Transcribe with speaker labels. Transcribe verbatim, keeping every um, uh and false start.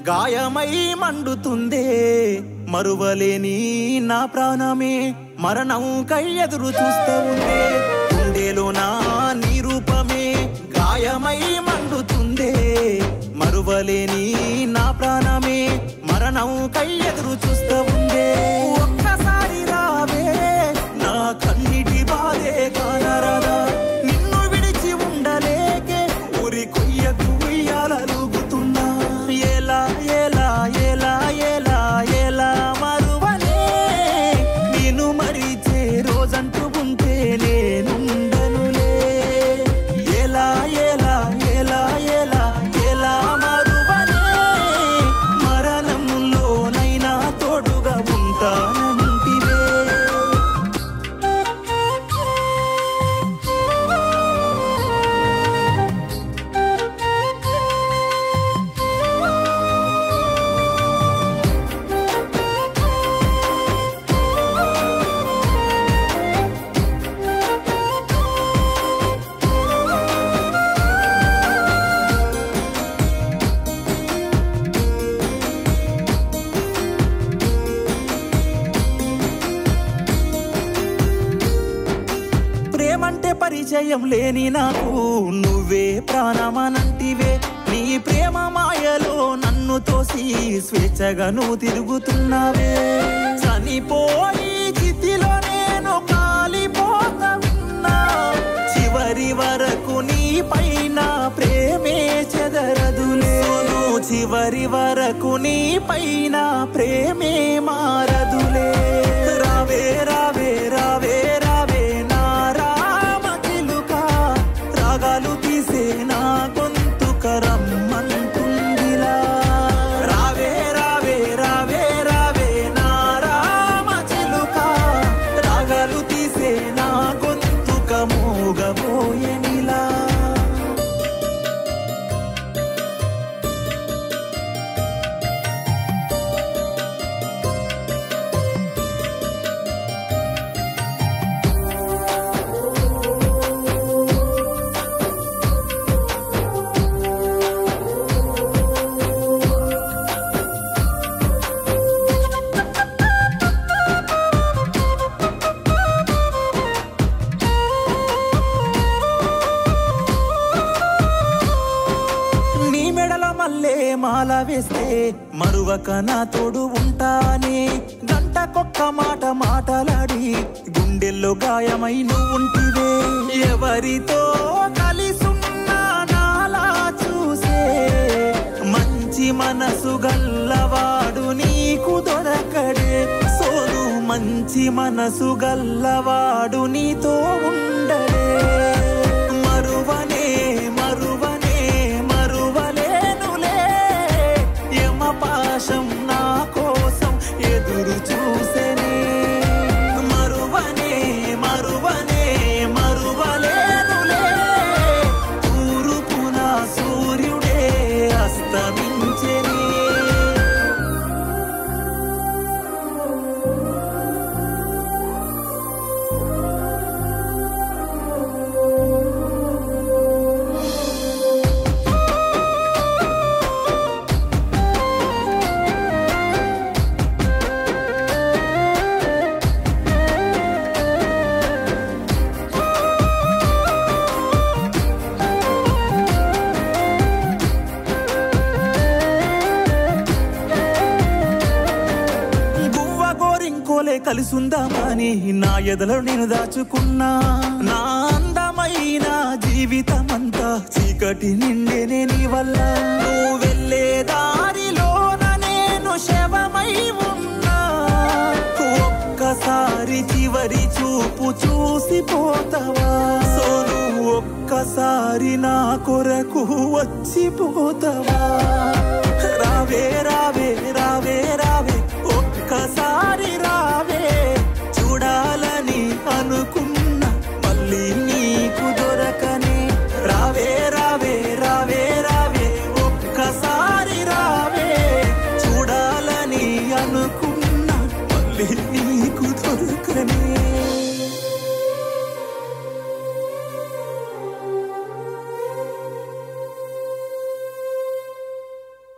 Speaker 1: గాయమై మండుతుందే మరువలేని నా ప్రాణమే మరణం కై ఎదురు చూస్తూ ఉందే గుండెలో నా నీ రూపమే గాయమై మండుతుందే మరువలేని నా ప్రాణమే మరణం కై ఎదురు చూస్తూ ఉందే ఒక్కసారి రావే నా కన్నిటి బాధే కానరాదా నిన్ను విడిచి ఉండలేకే ఊరి కొయ్యకు ఉయ్యాలలుగుతున్నా ఎలా ఎలా ఎలా ఎలా ఎలా మరువలే నేను మరిచే రోజంటూ ఉంటే నేనుండనులే ఎలా ఎలా ఎలా ఎలా ఎలా మరువలే మరణంలోనైనా తోడుగా ఉంటానంటివే ప్రేమంటే పరిచయం లేని నాకు నువ్వే ప్రాణమనంటివే నీ ప్రేమ మాయలో నన్ను తోసి స్వేచ్ఛగా నువ్వు తిరుగుతున్నావే చనిపోయి చితిలో నేను కాలిపోతా ఉన్నా చివరి వరకు నీ పైన ప్రేమే చెదరదులే చివరి వరకు నీ పైన ప్రేమే మారదులే రావే రావే రావే రావే నా రామ చిలుక రాగాలు తీసే నా గొంతుక రమ్మంటుందిలా రావే రావే రావే రావే నా రామ చిలుక రాగాలు తీసే నా గొంతుక మోగబోయెనిలా మల్లే మాల వేస్తే మరువక నా తోడు ఉంటానే గంటకొక్క మాట మాటలాడి గుండెల్లో గాయమై నువ్వుంటివే ఎవరితో కలిసున్నా నాలా చూసే మంచి మనసు గల్లవాడు నీకు దొరకడే సోను మంచి మనసు గల్లవాడు నీతో ఉండడే మరువనే మరువనే మరువలేనులే యమపాశం నా కోసం ఎదురు చూసెనే మరువనే మరువనే మరువలేనులే తూర్పున సూర్యుడే అస్తమించెనే కలిసుందామని నా ఎదలో నేను దాచుకున్నా నా అందమైన జీవితమంతా చీకటి నిండేనే నీ వల్ల నువ్వు వెళ్ళే దారిలోన నేను శవమై ఉన్నా ఒక్కసారి చివరి చూపు చూసిపోతావా సోను ఒక్కసారి నా కొరకు వచ్చిపోతావా రావే రావే రావే రావే ఒక్కసారి రావే చూడాలని అనుకున్నా మళ్ళీ నీకు దొరకనే రావే రావే రావే రావే ఒక్కసారి రావే చూడాలని అనుకున్నా మళ్ళీ నీకు దొరకనే